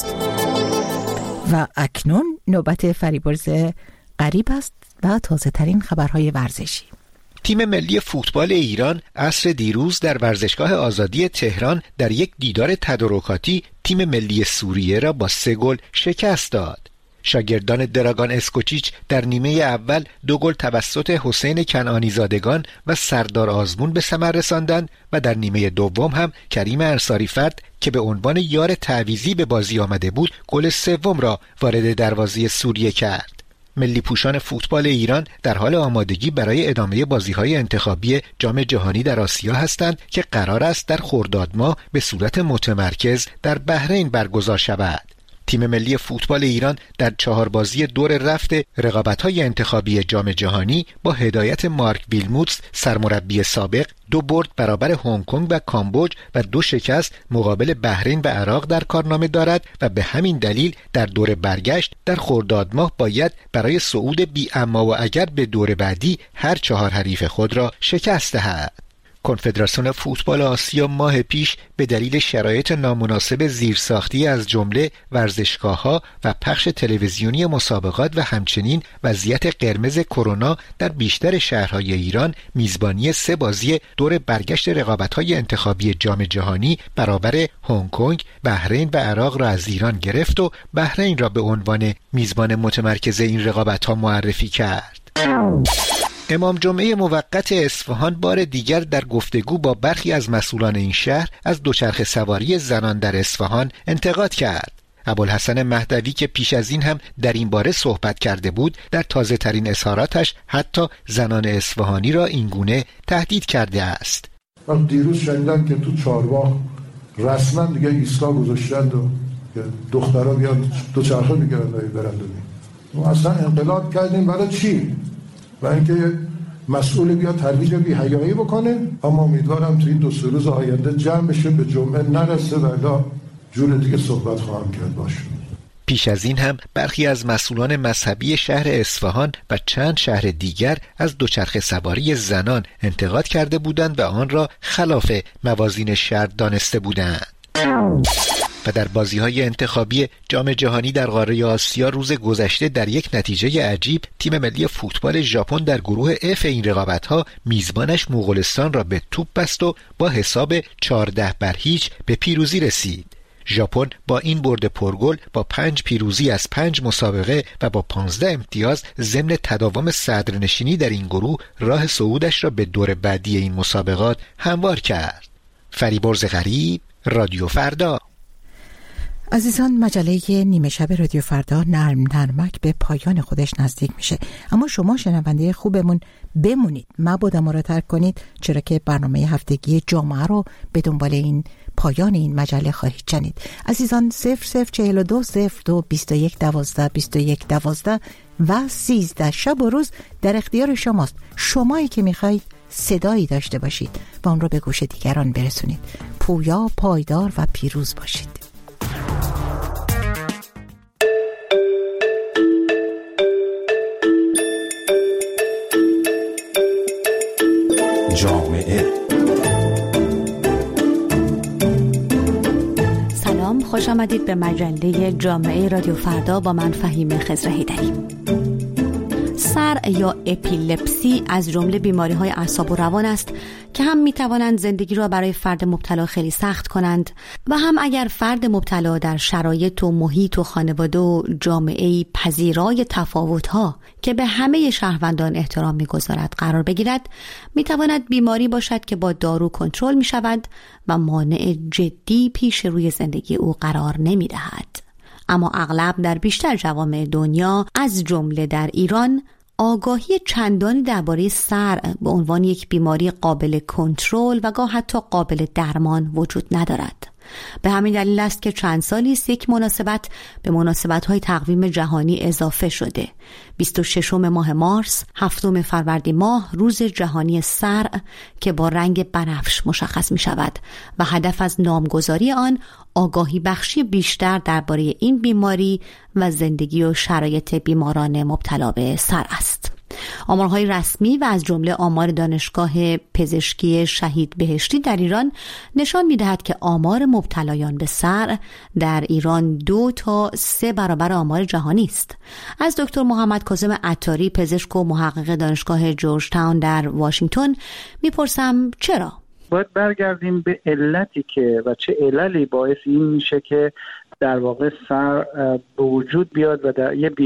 Speaker 1: و اکنون نوبت فریبرز غریب است و تازه ترین خبرهای ورزشی.
Speaker 10: تیم ملی فوتبال ایران عصر دیروز در ورزشگاه آزادی تهران در یک دیدار تدارکاتی تیم ملی سوریه را با 3 گل شکست داد. شاگردان دراگان اسکوچیچ در نیمه اول 2 گل توسط حسین کنعانی زادگان و سردار آزمون به ثمر رساندند و در نیمه دوم هم کریم انصاری فرد که به عنوان یار تعویضی به بازی آمده بود گل سوم را وارد دروازه سوریه کرد. ملی پوشان فوتبال ایران در حال آمادگی برای ادامه بازی‌های انتخابی جام جهانی در آسیا هستند که قرار است در خرداد ماه به صورت متمرکز در بحرین برگزار شود. تیم ملی فوتبال ایران در 4 بازی دور رفت رقابت‌های انتخابی جام جهانی با هدایت مارک ویلموتس سرمربی سابق 2 برد برابر هنگ کنگ و کامبوج و 2 شکست مقابل بحرین و عراق در کارنامه دارد و به همین دلیل در دور برگشت در خرداد ماه باید برای صعود بی اما و اگر به دور بعدی هر 4 حریف خود را شکست دهد. کنفدراسیون فوتبال آسیا ماه پیش به دلیل شرایط نامناسب زیرساختی از جمله ورزشگاه‌ها و پخش تلویزیونی مسابقات و همچنین وضعیت قرمز کرونا در بیشتر شهرهای ایران میزبانی 3 بازی دور برگشت رقابت‌های انتخابی جام جهانی برابر هنگ کنگ، بحرین و عراق را از ایران گرفت و بحرین را به عنوان میزبان متمرکز این رقابت‌ها معرفی کرد. امام جمعه موقت اصفهان بار دیگر در گفتگو با برخی از مسئولان این شهر از دوچرخه سواری زنان در اصفهان انتقاد کرد. ابوالحسن مهدوی که پیش از این هم در این باره صحبت کرده بود، در تازه ترین اظهاراتش حتی زنان اصفهانی را اینگونه تهدید کرده است.
Speaker 11: من دیروز شنیدم که تو چهارباغ رسما دیگه ایستگاه گذاشتند و دخترها بیان دوچرخه میگیرن برن. ما اصلا انقلاب کردیم برای چی؟ و اینکه مسئول بیا ترویج بی‌حیایی بکنه. اما امیدوارم تو این 2 روز آینده جمع بشه، به جمعه نرسه و جور دیگه صحبت خواهم کرد باشه.
Speaker 10: پیش از این هم برخی از مسئولان مذهبی شهر اصفهان و چند شهر دیگر از دوچرخه سواری زنان انتقاد کرده بودند و آن را خلاف موازین شرع دانسته بودند. و در بازی‌های انتخابی جام جهانی در قاره آسیا روز گذشته در یک نتیجه عجیب تیم ملی فوتبال ژاپن در گروه F این رقابت‌ها میزبانش مغولستان را به توپ بست و با حساب 14-0 به پیروزی رسید. ژاپن با این برد پرگل با 5 پیروزی از 5 مسابقه و با 15 امتیاز ضمن تداوم صدرنشینی در این گروه راه صعودش را به دور بعدی این مسابقات هموار کرد. فریبرز غریب، رادیو فردا.
Speaker 1: عزیزان، مجله نیمه شب رادیو فردا نرمک به پایان خودش نزدیک میشه، اما شما شنونده خوبمون بمونید، مبادا ما را ترک کنید، چرا که برنامه هفتگی جمعه رو به دنبال این پایان این مجله خواهید شنید. عزیزان، 0042 02 21 12 21 12 و 13 شب و روز در اختیار شماست. شمایی که میخواید صدایی داشته باشید و اون رو به گوش دیگران برسونید. پویا، پایدار و پیروز باشید.
Speaker 6: جامعه.
Speaker 12: سلام، خوش آمدید به مجله جامعه رادیو فردا با من فهیم خضرهیدری. سر یا اپیلپسی از جمله بیماری‌های اعصاب و روان است که هم می‌توانند زندگی را برای فرد مبتلا خیلی سخت کنند و هم اگر فرد مبتلا در شرایط و محیط و خانواده و جامعه‌ای پذیرای تفاوت‌ها که به همه شهروندان احترام می‌گذارد قرار بگیرد، می‌تواند بیماری باشد که با دارو کنترل می‌شود و مانع جدی پیش روی زندگی او قرار نمی‌دهد. اما اغلب در بیشتر جوامع دنیا از جمله در ایران آگاهی چندانی درباره صرع به عنوان یک بیماری قابل کنترل و گاه حتی قابل درمان وجود ندارد. به همین دلیل است که چند سالی است یک مناسبت به مناسبت‌های تقویم جهانی اضافه شده. 26 ماه مارس، 7 فروردین ماه روز جهانی صرع که با رنگ بنفش مشخص می شود و هدف از نامگذاری آن آگاهی بخشی بیشتر درباره این بیماری و زندگی و شرایط بیماران مبتلا به صرع است. آمارهای رسمی و از جمله آمار دانشگاه پزشکی شهید بهشتی در ایران نشان می‌دهد که آمار مبتلایان به صرع در ایران 2 تا 3 برابر آمار جهانی است. از دکتر محمد کاظم عطاری، پزشک و محقق دانشگاه جورج تاون در واشنگتن میپرسم چرا؟
Speaker 13: باید برگردیم به علتی که و چه عللی باعث این میشه که در واقع سر به وجود بیاد و در یه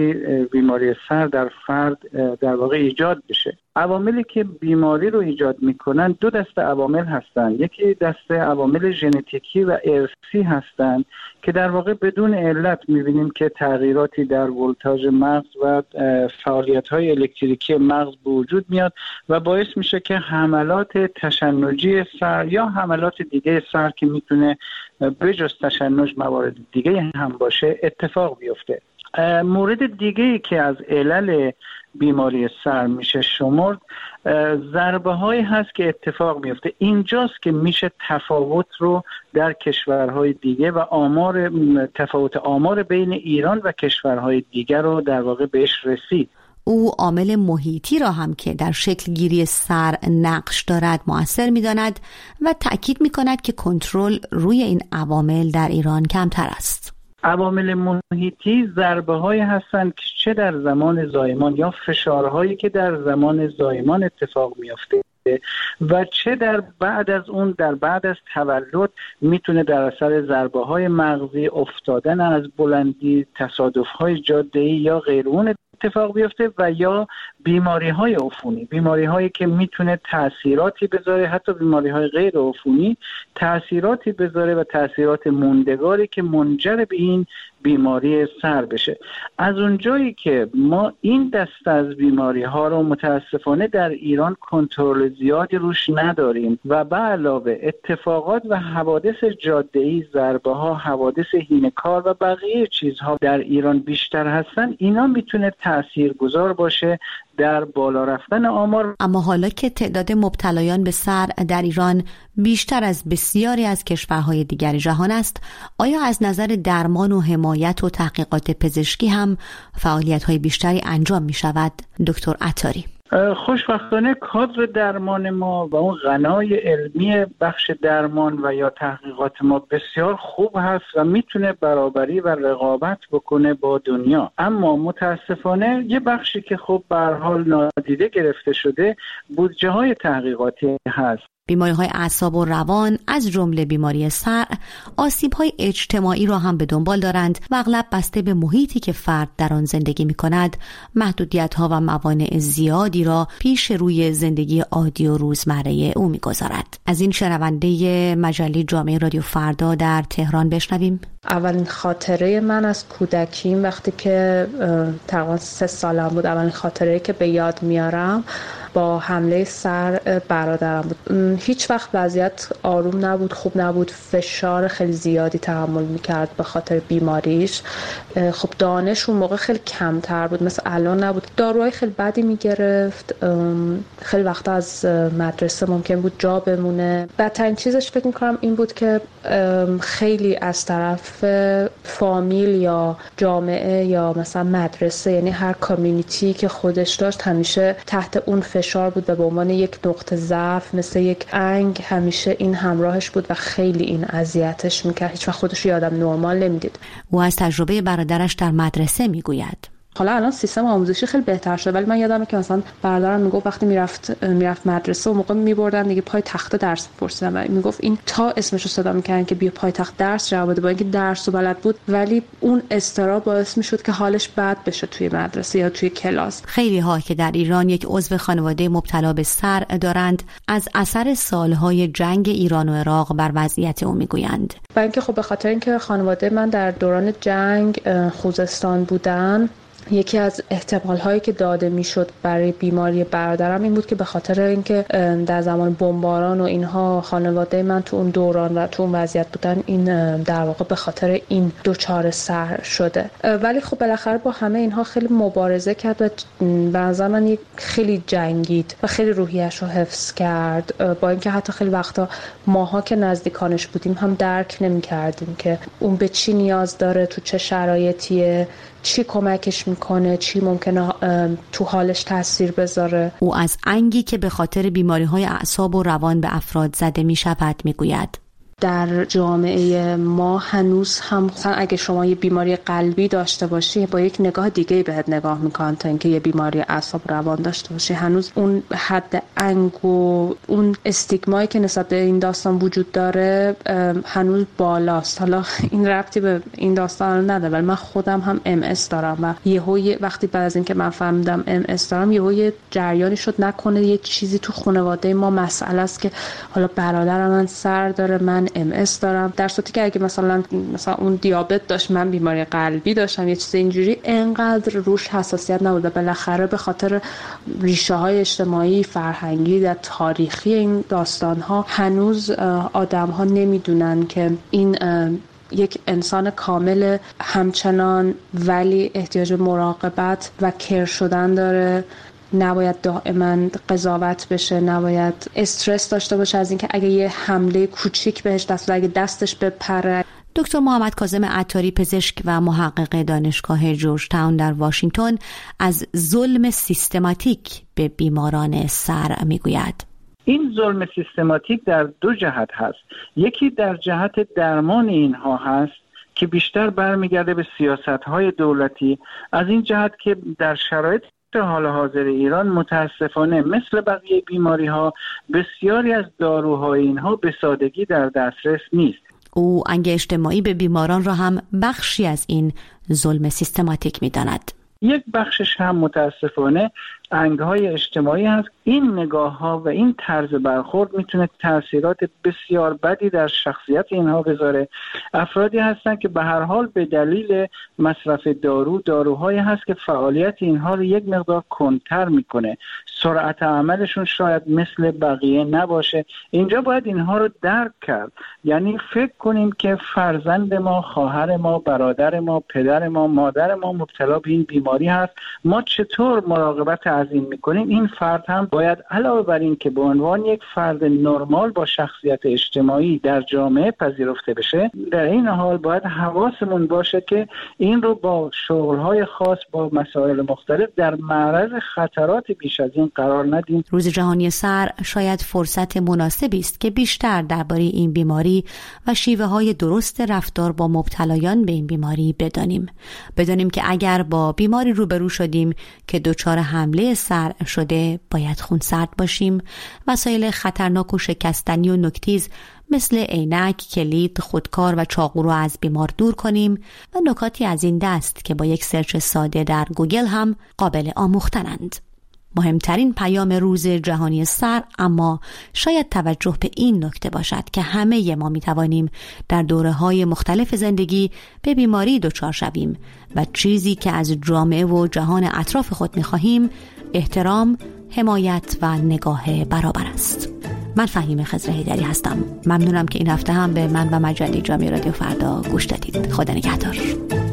Speaker 13: بیماری سر در فرد در واقع ایجاد بشه. عواملی که بیماری رو ایجاد میکنن 2 دسته عوامل هستن. یکی دسته عوامل ژنتیکی و ارثی هستن که در واقع بدون علت میبینیم که تغییراتی در ولتاژ مغز و فعالیت‌های الکتریکی مغز به وجود میاد و باعث میشه که حملات تشنجی سر یا حملات دیگه سر که میتونه بجز تشنج موارد دیگه هم باشه اتفاق بیفته. مورد دیگه‌ای که از علل بیماری سر میشه شمرد ضربه هایی هست که اتفاق میفته. اینجاست که میشه تفاوت رو در کشورهای دیگه و تفاوت آمار بین ایران و کشورهای دیگر رو در واقع بهش رسید.
Speaker 12: او عامل محیطی را هم که در شکل گیری سر نقش دارد مؤثر می‌داند و تأکید می‌کند که کنترل روی این عوامل در ایران کمتر است.
Speaker 13: عوامل محیطی ضربه‌هایی هستند که چه در زمان زایمان یا فشارهایی که در زمان زایمان اتفاق می‌افته و چه در بعد از تولد میتونه در اثر ضربه‌های مغزی، افتادن از بلندی، تصادف‌های جاده‌ای یا غیرون اتفاق بیفته و یا بیماری‌های عفونی، بیماری‌هایی که میتونه تأثیراتی بذاره، حتی بیماری‌های غیر عفونی تأثیراتی بذاره و تأثیرات موندگاری که منجر به این بیماری سر بشه. از اونجایی که ما این دسته از بیماری‌ها رو متاسفانه در ایران کنترل زیادی روش نداریم و به علاوه اتفاقات و حوادث جاده‌ای، ضربه‌ها، حوادث هینه‌کار و بقیه چیزها در ایران بیشتر هستن، اینا میتونه تاثیرگذار باشه در بالا رفتن آمار.
Speaker 12: اما حالا که تعداد مبتلایان به سر در ایران بیشتر از بسیاری از کشورهای دیگر جهان است، آیا از نظر درمان و حمایت و تحقیقات پزشکی هم فعالیت‌های بیشتری انجام می‌شود؟ دکتر عطاری.
Speaker 13: خوشبختانه کادر درمان ما و اون غنای علمی بخش درمان و یا تحقیقات ما بسیار خوب هست و میتونه برابری و رقابت بکنه با دنیا. اما متاسفانه یه بخشی که خب به هر حال نادیده گرفته شده بودجه های تحقیقاتی هست.
Speaker 12: بیماری‌های اعصاب و روان از جمله بیماری سر آسیب‌های اجتماعی را هم به دنبال دارند و اغلب بسته به محیطی که فرد در آن زندگی می‌کند محدودیت‌ها و موانع زیادی را پیش روی زندگی عادی و روزمره او می‌گذارد. از این شنونده مجله جامعه رادیو فردا در تهران بشنویم.
Speaker 14: اولین خاطره من از کودکیم وقتی که تقریبا 3 سالم بود، اولین خاطره که به یاد میارم با حمله سر برادرم بود. هیچ وقت وضعیت آروم نبود، خوب نبود، فشار خیلی زیادی تحمل میکرد به خاطر بیماریش. خب دانش اون موقع خیلی کمتر بود، مثل الان نبود. داروهای خیلی بدی میگرفت، خیلی وقتا از مدرسه ممکن بود جا بمونه. بدترین چیزش فکر میکنم این بود که خیلی از طرف فامیل یا جامعه یا مثلا مدرسه، یعنی هر کامیونیتی که خودش داشت همیشه تحت اون فشار بود و به عنوان یک نقطه ضعف مثل یک انگ همیشه این همراهش بود و خیلی این اذیتش میکرد. هیچ وقت خودش یادم نرمال نمیدید.
Speaker 12: او از تجربه برادرش در مدرسه میگوید.
Speaker 14: حالا الان سیستم آموزشی خیلی بهتر شده، ولی من یادمه که مثلا برادرم میگفت وقتی میرفت مدرسه و موقع میبردن دیگه پای تخت درس می‌پرسیدن و میگفت این تا اسمشو صدا می‌کردن که بیا پای تخت درس جواب بده، با اینکه درس و بلد بود ولی اون استرس باعث میشد که حالش بد بشه توی مدرسه یا توی کلاس.
Speaker 12: خیلی ها که در ایران یک عضو خانواده مبتلا به سر دارند از اثر سالهای جنگ ایران و عراق بر وضعیت او میگویند.
Speaker 14: و اینکه خب به خاطر اینکه خانواده من در دوران جنگ خوزستان بودن، یکی از احتمال‌هایی که داده میشد برای بیماری برادرم این بود که به خاطر اینکه در زمان بمباران و اینها خانواده من تو اون دوران و تو اون وضعیت بودن، این در واقع به خاطر این دچار سر شده. ولی خب بالاخره با همه اینها خیلی مبارزه کرد و به نظر من خیلی جنگید و خیلی روحیه‌اش رو حفظ کرد، با اینکه حتی خیلی وقتا ماها که نزدیکانش بودیم هم درک نمی‌کردیم که اون به چی نیاز داره، تو چه شرایطیه، چی کمکش میکنه، چی ممکنه تو حالش تاثیر بذاره.
Speaker 12: او از انگی که به خاطر بیماری‌های اعصاب و روان به افراد زده میشود میگوید.
Speaker 14: در جامعه ما هنوز هم مثلا اگه شما یه بیماری قلبی داشته باشی با یک نگاه دیگه بهت نگاه میکنن تا اینکه یه بیماری اعصاب روان داشته باشی. هنوز اون حد انگ و اون استیگمایی که نسبت به این داستان وجود داره هنوز بالاست. حالا این ربطی به این داستان نداره، ولی من خودم هم MS دارم و یهو وقتی بعد از اینکه من فهمیدم MS دارم یهو یه جریانی شد نکنه یه چیزی تو خانواده ما مسئله است که حالا برادرم من سر داره، من MS دارم، در صورتی که اگه مثلا اون دیابت داشت، من بیماری قلبی داشتم، یه چیز اینجوری، انقدر روش حساسیت نبوده. بالاخره به خاطر ریشه های اجتماعی، فرهنگی و تاریخی این داستان ها هنوز آدم ها نمیدونن که این یک انسان کامل همچنان ولی احتیاج مراقبت و کیر شدن داره. نباید دائما قضاوت بشه، نباید استرس داشته باشه از اینکه اگه یه حمله کوچیک بهش دست بده، اگه دستش بپره.
Speaker 12: دکتر محمد کاظم عطاری، پزشک و محقق دانشگاه جورج تاون در واشنگتن، از ظلم سیستماتیک به بیماران سر میگوید.
Speaker 13: این ظلم سیستماتیک در 2 جهت هست. یکی در جهت درمان اینها هست که بیشتر برمیگرده به سیاست‌های دولتی، از این جهت که در شرایط حال حاضر ایران متاسفانه مثل بقیه بیماری‌ها بسیاری از داروهای اینها به سادگی در دسترس نیست.
Speaker 12: او انگ اجتماعی به بیماران را هم بخشی از این ظلم سیستماتیک می‌داند.
Speaker 13: یک بخشش هم متاسفانه انگهای اجتماعی هست. این نگاه ها و این طرز برخورد میتونه تاثیرات بسیار بدی در شخصیت اینها بذاره. افرادی هستن که به هر حال به دلیل مصرف داروهایی هست که فعالیت اینها رو یک مقدار کندتر میکنه، سرعت عملشون شاید مثل بقیه نباشه. اینجا باید اینها رو درک کرد. یعنی فکر کنیم که فرزند ما، خواهر ما، برادر ما، پدر ما، مادر ما مبتلا به این بیماری هست. ما چطور مراقبت از این میکنیم؟ این فرد هم باید علاوه بر این که به عنوان یک فرد نرمال با شخصیت اجتماعی در جامعه پذیرفته بشه، در این حال باید حواسمون باشه که این رو با شغل‌های خاص، با مسائل مختلف در معرض خطرات بیش از این قرار ندیم.
Speaker 12: روز جهانی سر شاید فرصت مناسبی است که بیشتر درباره این بیماری و شیوه‌های درست رفتار با مبتلایان به این بیماری بدانیم که اگر با بیماری روبرو شدیم که دچار حمله سر شده، باید خونسرد باشیم. وسایل خطرناک و شکستنی و نوک‌تیز مثل عینک، کلید، خودکار و چاقو رو از بیمار دور کنیم و نکاتی از این دست که با یک سرچ ساده در گوگل هم قابل آموختنند. مهمترین پیام روز جهانی سر اما شاید توجه به این نکته باشد که همه ما میتوانیم در دوره‌های مختلف زندگی به بیماری دچار شویم و چیزی که از جامعه و جهان اطراف خود می‌خواهیم احترام، حمایت و نگاه برابر است. من فهیم خضرهیدری هستم. ممنونم که این هفته هم به من و مجله جامعه رادیو فردا گوش دادید. خدا نگهدار.